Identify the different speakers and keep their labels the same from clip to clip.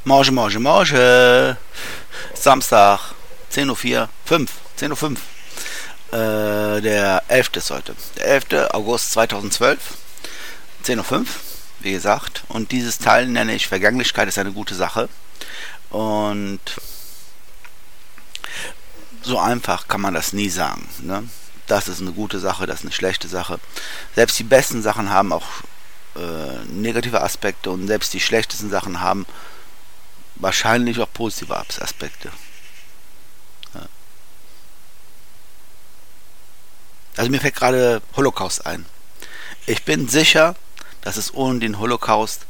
Speaker 1: Morgen. Samstag, 10:04 Uhr, 10:05 Uhr. Der 11. ist heute. Der 11. August 2012, 10:05 Uhr, wie gesagt. Und dieses Teil nenne ich Vergänglichkeit ist eine gute Sache. Und so einfach kann man das nie sagen. Ne? Das ist eine gute Sache, das ist eine schlechte Sache. Selbst die besten Sachen haben auch negative Aspekte und selbst die schlechtesten Sachen haben wahrscheinlich auch positive Aspekte. Ja. Also mir fällt gerade Holocaust ein. Ich bin sicher, dass es ohne den Holocaust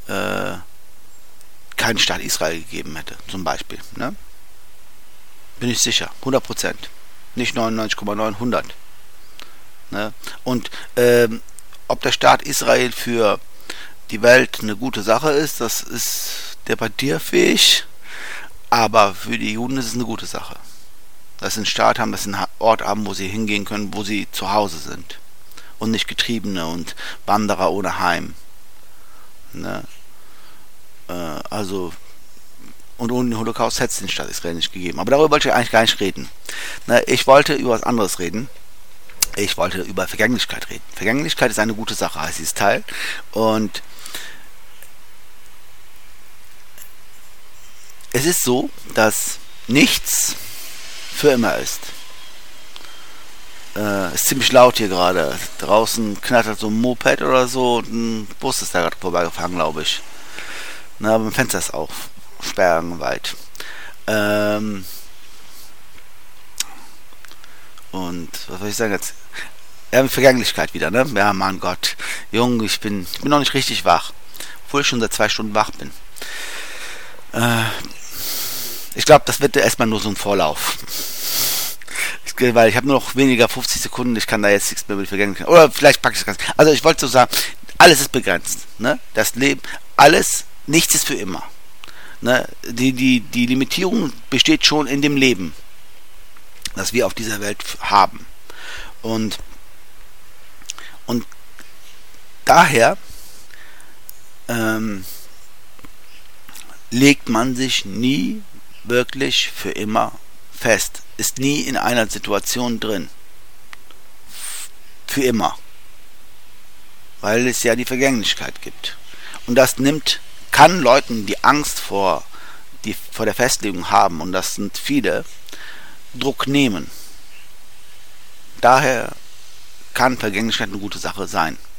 Speaker 1: keinen Staat Israel gegeben hätte, zum Beispiel. Ne? Bin ich sicher, 100%. Nicht 99,9, 100. Ne? Und ob der Staat Israel für die Welt eine gute Sache ist, das ist debattierfähig, aber für die Juden ist es eine gute Sache. Dass sie einen Staat haben, dass sie einen Ort haben, wo sie hingehen können, wo sie zu Hause sind. Und nicht Getriebene und Wanderer ohne Heim. Ne? Und ohne den Holocaust hätte es den Staat Israel nicht gegeben. Aber darüber wollte ich eigentlich gar nicht reden. Ne? Ich wollte über was anderes reden. Ich wollte über Vergänglichkeit reden. Vergänglichkeit ist eine gute Sache, heißt dieses Teil. Und es ist so, dass nichts für immer ist. Ist ziemlich laut hier gerade. Draußen knattert so ein Moped oder so und ein Bus ist da gerade vorbeigefahren, glaube ich. Na, aber mein Fenster ist auch sperrangelweit. Und was soll ich sagen jetzt? Ja, mit Vergänglichkeit wieder, ne? Ja, mein Gott. Junge, ich bin noch nicht richtig wach. Obwohl ich schon seit 2 Stunden wach bin. Ich glaube, das wird erstmal nur so ein Vorlauf. Weil ich habe nur noch weniger 50 Sekunden, ich kann da jetzt nichts mehr mit Vergänglichkeit. Oder vielleicht packe ich das Ganze. Also ich wollte so sagen, alles ist begrenzt. Ne? Das Leben, nichts ist für immer. Ne? Die Limitierung besteht schon in dem Leben, das wir auf dieser Welt haben. Und daher legt man sich nie wirklich für immer fest, ist nie in einer Situation drin. Für immer. Weil es ja die Vergänglichkeit gibt. Und das kann Leuten, die Angst vor der Festlegung haben, und das sind viele, Druck nehmen. Daher kann Vergänglichkeit eine gute Sache sein.